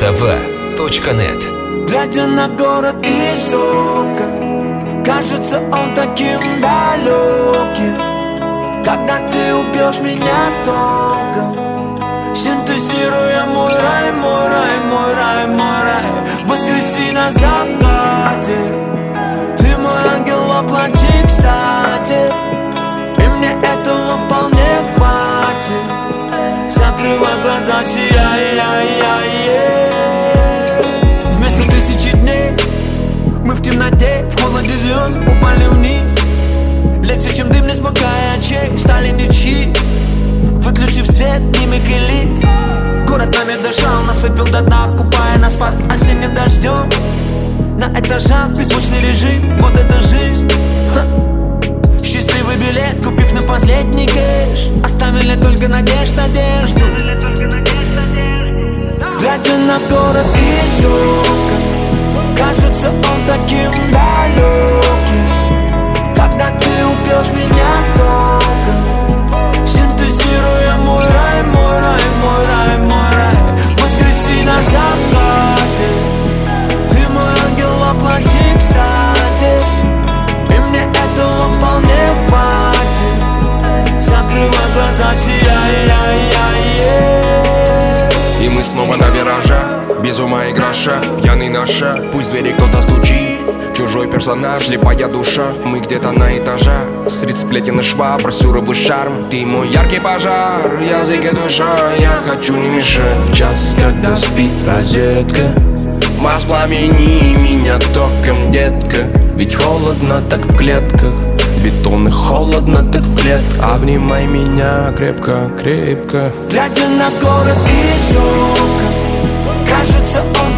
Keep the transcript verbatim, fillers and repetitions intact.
Вова точка нет. Глядя на город из окон, кажется он таким далеким. Когда ты убьешь меня током, синтезируя мой рай, мой рай, мой рай, мой рай, воскреси на закате. Ты мой ангел воплоти, кстати, и мне этого вполне хватит. Закрыла глаза, сияй, яй, яй, яй. Вместо тысячи дней мы в темноте, в холоде звезд упали вниз. Легче, чем дым, не смыкая очей, стали ничьи. Выключив свет, мимик и лиц. Город нами дышал, нас выпил до дна, купая нас под осенним дождем. На этажах беззвучный режим, вот это жизнь. Ха. Счастливый билет, купив на последний кэш, оставили только надежд, надежду. Глядя на город из окон, кажется он таким далеким. Когда ты убьешь меня током, синтезируя мой рай, мой рай, мой рай, мой рай, воскреси на закате. Ты мой ангел воплоти, кстати, и мне этого вполне хватит. Закрыла глаза, сияй, яй, яй, яй. И мы снова на виражах, без ума и гроша, пьяный на шаг, пусть в двери кто-то стучит. Чужой персонаж, слепая душа, мы где-то на этажах. Средь сплетен и швабр, сюровый шарм. Ты мой яркий пожар, язык и душа, я хочу не мешать. В час, когда спит розетка, воспламени меня током, детка. ведь холодно так в клетках, бетон и холодно так в клетках. Обнимай меня крепко, крепко. Глядя на город из окон, кажется он